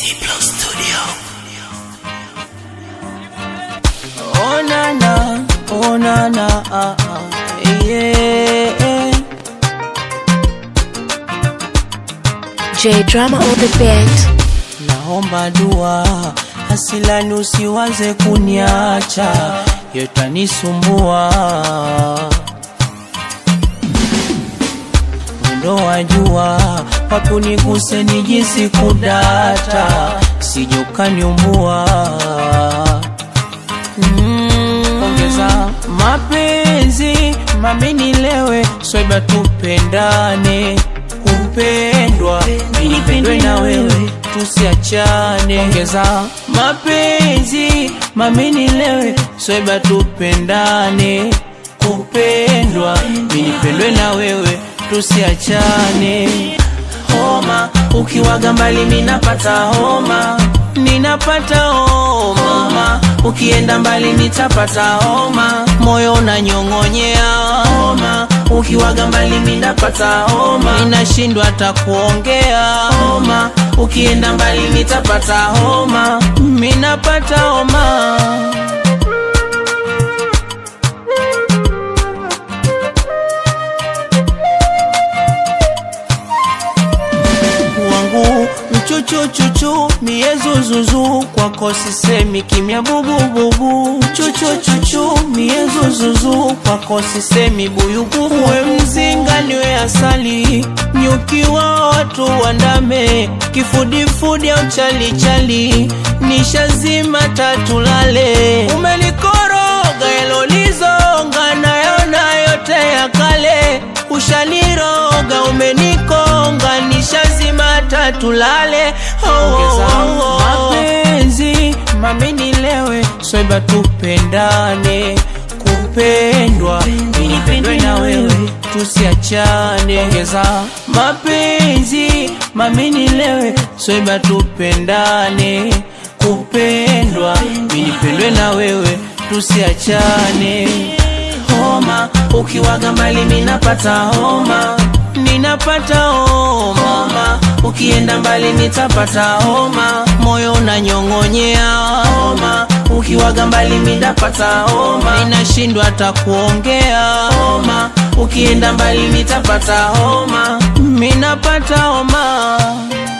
Studio. Oh na na, yeah. J Drama on the beat. Naomba dua, hasilani usiwaze kuniacha, yotanisumbua. Ndo wajua, papu niguse nijisi kudata, sije ukaniumbua. Ongeza mapenzi, mami nilewe, swaiba tupendane. Kupendwa, nipendwe na wewe, tusiachane. Ongeza mapenzi, mami nilewe, swaiba tupendane. Kupendwa, nipendwe na wewe, tusiachane. Homa, ukiwaga mbali minapata homa. Ninapata homa, ukienda mbali nitapata homa. Moyo unanyong'onyea homa, ukiwaga mbali minapata homa. Ninashindwa hata kuongea homa, ukienda mbali nitapata homa. Minapata homa. Chuchu, mie zuzuzu, kwako sisemi kimya bubu bubu. Chuchu, mie zuzuzu, kwako sisemi buyubu. Uwe mzinga niwe asali, nyuki wa watu wandame. Kifudifudi au chali, nishazima tatulale. Umelikoroga elolizonga, nayona yote ya kale. Ushaniroga umenikonga, nishazima tatulale. Ongeza mapenzi, mami nilewe, swaiba tupendane. Kupendwa, nipendwe na wewe, tusiachane. Ongeza mapenzi, mami nilewe, swaiba tupendane. Kupendwa, nipendwe na wewe, tusiachane. Homa, ukiwaga mbali minapata homa. Ninapata homa, ukienda mbali nitapata homa. Moyo unanyong'onyea homa, ukiwaga mbali minapata homa. Ninashindwa hata kuongea homa, ukienda mbali nitapata homa. Minapata homa.